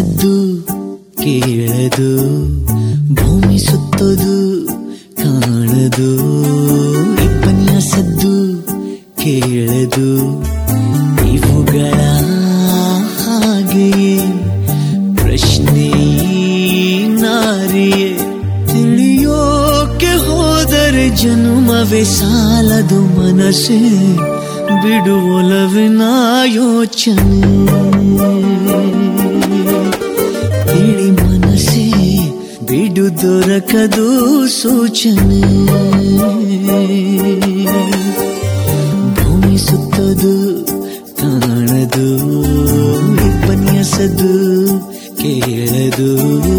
ಸದ್ದು ಕೇಳದು, ಭೂಮಿ ಸುತ್ತೋದು ಕಾಣದು. ಇಬ್ಬನಿಯ ಸದ್ದು ಕೇಳದು, ಇವುಗಳ ಹಾಗೆಯೇ ಪ್ರಶ್ನೆ ನಾರಿಯೇ. ತಿಳಿಯೋಕೆ ಹೋದರೆ ಜನುಮವೇ ಸಾಲದು ಮನಸ್ಸೇ, ಬಿಡುವೊಲವಿನ ಯೋಚನೆ. ತಿಳಿ ಮನಸ್ಸೇ ಬಿಡು ದೊರಕದು ಸೂಚನೆ. ಭೂಮಿ ಸುತ್ತದು ಕಾಣದು, ಇಬ್ಬನಿಯ ಸದ್ದು ಕೇಳದು.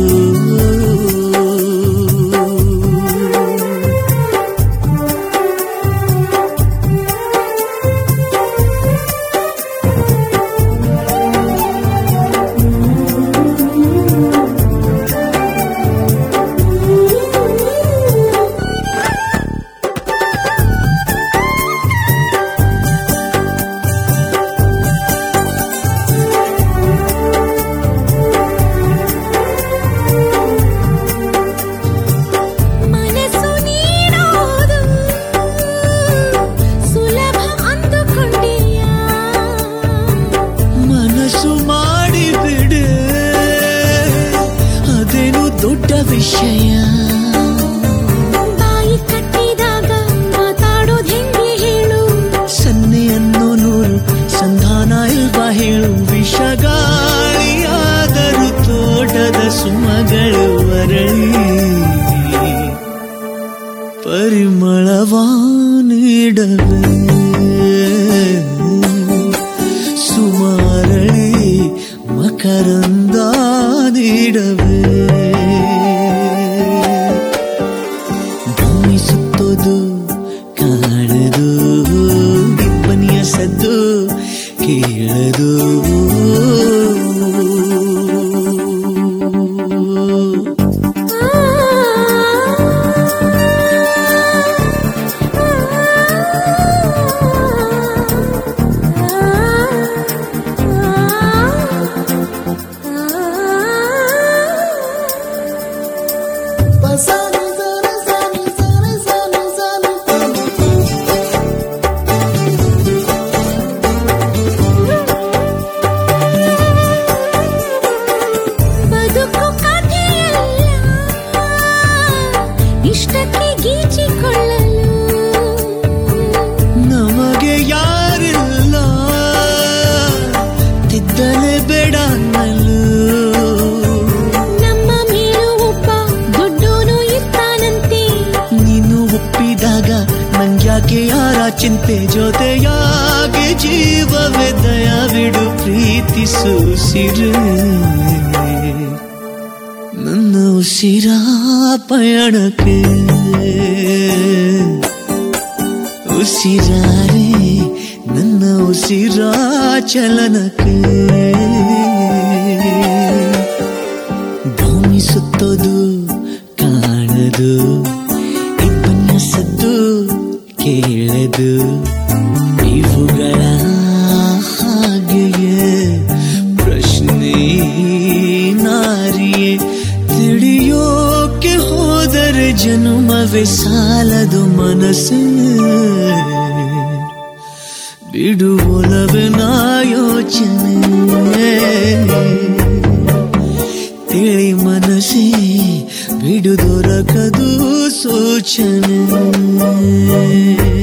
ದೊಡ್ಡ ವಿಷಯ ಬಾಯಿ ಕಟ್ಟಿದಾಗ ಮಾತಾಡೋದು ಹೆಂಗೆ ಹೇಳು. ಸನ್ನೆಯನ್ನು ನೂರು ಸಂಧಾನ ಇಲ್ವಾ ಹೇಳು. ವಿಷಗಾಳಿಯಾದರೂ ತೋಟದ ಸುಮಗಳು ಅರಳಿ ಪರಿಮಳವಾ ನೀಡವೇ. ಸುಮಾರಳಿ ಮಕರಂದ ನೀಡವೇ. ಭೂಮಿ ಸುತ್ತೋದು ಕಾಣದು, ಇಬ್ಬನಿಯ ಸದ್ದು ಕೇಳದು. ಇಷ್ಟಕ್ಕೆ ಗೀಚಿಕೊಳ್ಳಲು ನಮಗೆ ಯಾರಿಲ್ಲ, ತಿದ್ದಲೇ ಬೇಡ ಅನ್ನಲು. ನಮ್ಮ ಮೇಲೂ ಒಬ್ಬ ದೊಡ್ಡೋನು ಇರ್ತಾನಂತೆ. ನೀನು ಒಪ್ಪಿದಾಗ ನಂಗ್ಯಾಕೆ ಯಾರ ಚಿಂತೆ. ಜೊತೆಯಾಗಿ ಜೀವವೇ ದಯವಿಡು ಪ್ರೀತಿಸು ಸಿರು. ನನ್ನ ಉಸಿರ ಪಯಣಕ್ಕೆ ಉಸಿರಾರೆ, ನನ್ನ ಉಸಿರ ಚಲನಕ್ಕೆ. ಭೂಮಿ ಸುತ್ತೋದು ಕಾಣದು, ಇಬ್ಬನಿಯ ಸದ್ದು ಕೇಳದು. ಇವುಗಳ ಹಾಗೆಯೇ ಪ್ರಶ್ನೆ ನಾರಿಯೇ. ತಿಳಿಯೋಕೆ ಹೋದರೆ ಜನುಮವೇ ಸಾಲದು ಮನಸ್ಸೇ, ಬಿಡುವೊಲವಿನ ಯೋಚನೆ. ತಿಳಿ ಮನಸ್ಸೇ ಬಿಡು ದೊರಕದು ಸೂಚನೆ.